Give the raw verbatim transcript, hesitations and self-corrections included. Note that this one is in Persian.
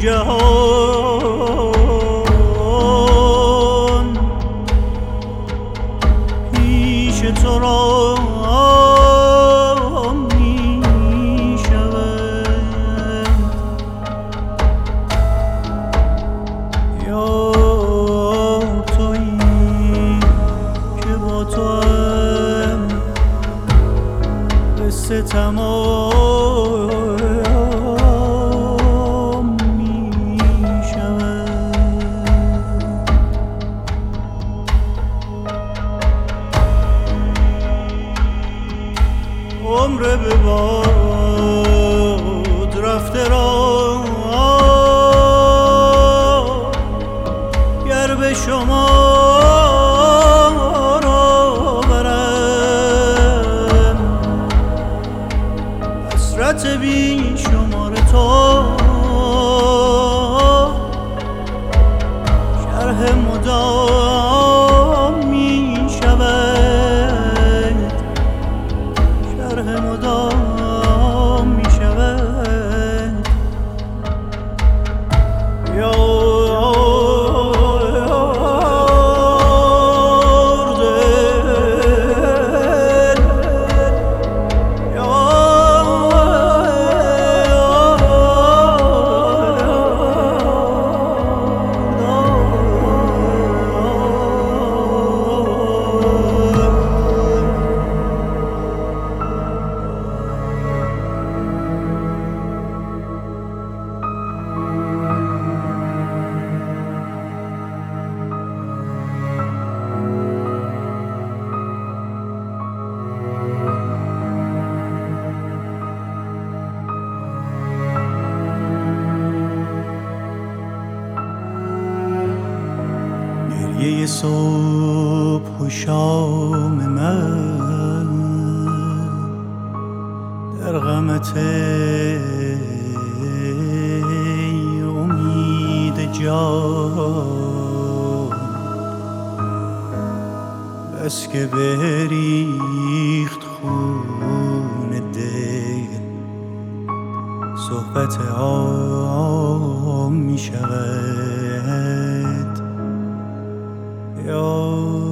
جهان پیش تو را می شود، یا تویی که با تو هم قصه تمام می شود. عمر به باد رفته را گر به شمار آورم، حسرت بی شمار تو شرح مدام می شود، شرح مدام می شود. یا گریه صبح و شام من در غمت ای امید جان، بس که بریخت خون دل صحبت عام می شود. یا